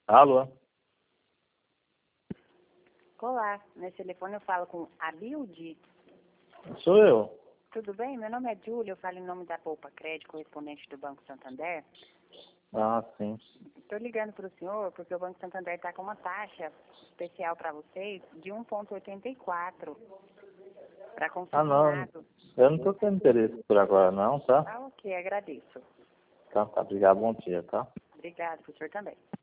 Alô? Olá, nesse telefone eu falo com a Bilde. Sou eu. Tudo bem? Meu nome é Júlia, eu falo em nome da Poupa Crédito, correspondente do Banco Santander. Ah, sim. Estou ligando para o senhor porque o Banco Santander está com uma taxa especial para vocês de 1,84 para Ah, não. consignado. Eu não estou tendo interesse por agora, não, tá? Ah, ok, agradeço. Tá, obrigado. Bom dia, tá? Obrigado, para o senhor também.